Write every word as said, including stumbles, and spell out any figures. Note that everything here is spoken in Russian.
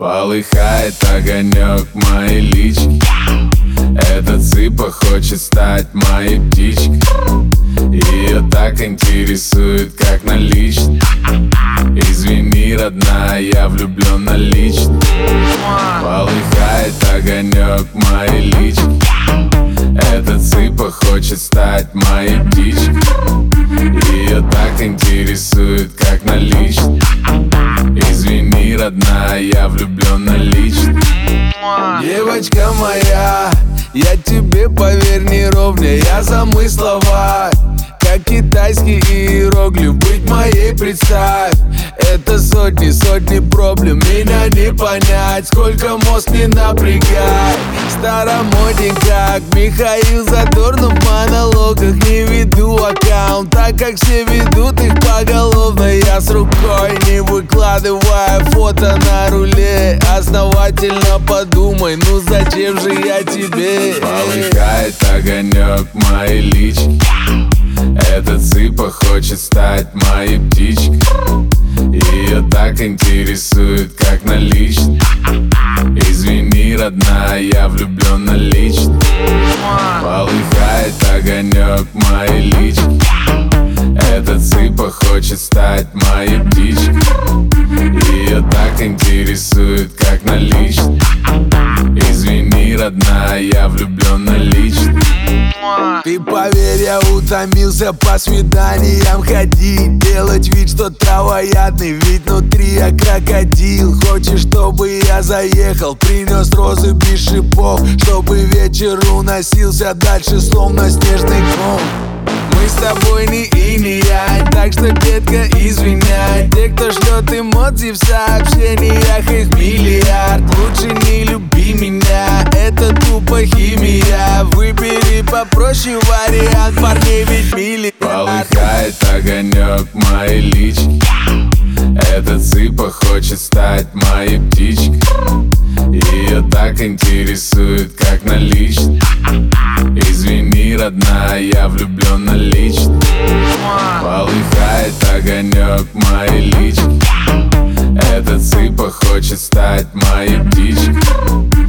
Полыхает огонек моей лички. Эта цыпа хочет стать моей птичкой. Ее так интересует, как наличный. Извини, родная, я влюблен налично. Полыхает огонек моей лички. Эта цыпа хочет стать моей птичкой. Ее так интересует, как наличный. Извини, родная, я влюблен налично. Девочка моя, я тебе, поверь, не ровня. Я замысловать, как китайский иероглиф. Быть моей, представь. Это сотни, сотни проблем. Меня не понять, сколько мозг не напрягай. Старомоден, как Михаил Задорнов в монологах. Не веду аккаунт, так как все ведут их поголовно. Я с рукой, не выкладывая фото на руле. Основательно подумай, ну зачем же я тебе? Полыхает огонек моей лички. Эта цыпа хочет стать моей птичкой. Ее так интересует, как наличный. Извини, родная, я влюблен налично. Полыхает огонек моей лички. Эта цыпа хочет стать моей птичкой. Ее так интересует, как наличный. Извини, родная, я влюблен налично. Ты поверь, я утомился по свиданиям ходить. Делать вид, что травоядный, ведь внутри я крокодил. Хочешь, чтобы я заехал, принес розы без шипов, чтобы вечер уносился дальше, словно снежный ком. Мы с тобой не и не я, так что, детка, извиняй. Те, кто шлет эмодзи в сообщениях, их миллиард. Лучше не люби меня, это тупо химия. Выбери попроще вариант, парней ведь миллиард. Полыхает огонек моей лички. Эта цыпа хочет стать моей птичкой. Ее так интересует, как наличный. Извини, родная, я влюблен налично. Полыхает огонек моей лички. Эта цыпа хочет стать моей птичкой.